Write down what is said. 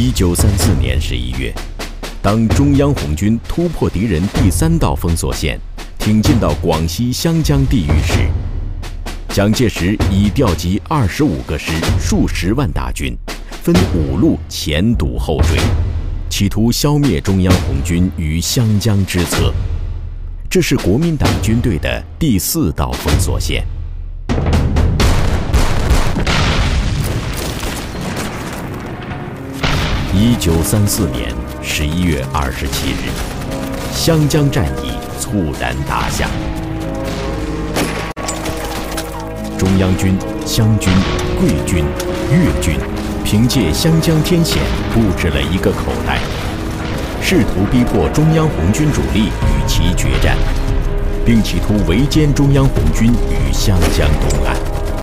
1934年11月，当中央红军突破敌人第3道封锁线，挺进到广西湘江地域时，蒋介石已调集25个师、数十万大军，分5路前堵后追，企图消灭中央红军于湘江之侧。这是国民党军队的第4道封锁线。1934年11月27日，湘江战役猝然打响。中央军、湘军、桂军、粤军凭借湘江天险布置了一个口袋，试图逼迫中央红军主力与其决战，并企图围歼中央红军于湘江东岸。